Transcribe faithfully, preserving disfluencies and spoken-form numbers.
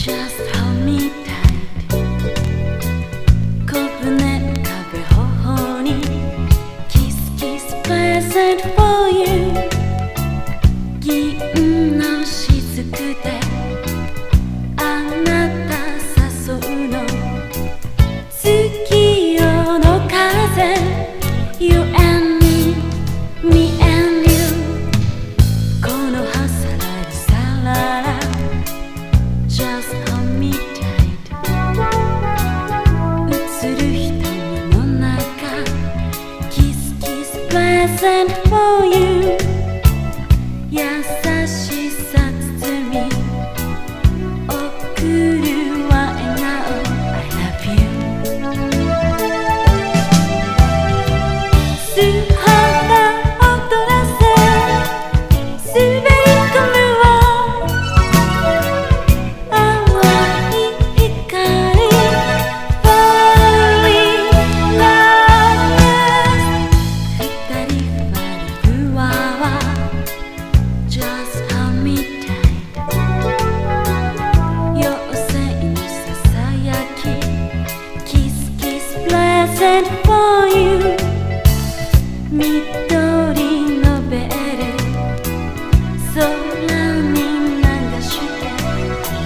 Just hold me tight 小舟浮かべ頬に Kiss kiss present for you 銀の雫であなた誘うの月夜の風 You and me, me and you この葉さらりさらら Just hold me tight 映る瞳の中 Kiss kiss present for you 優しさ包み送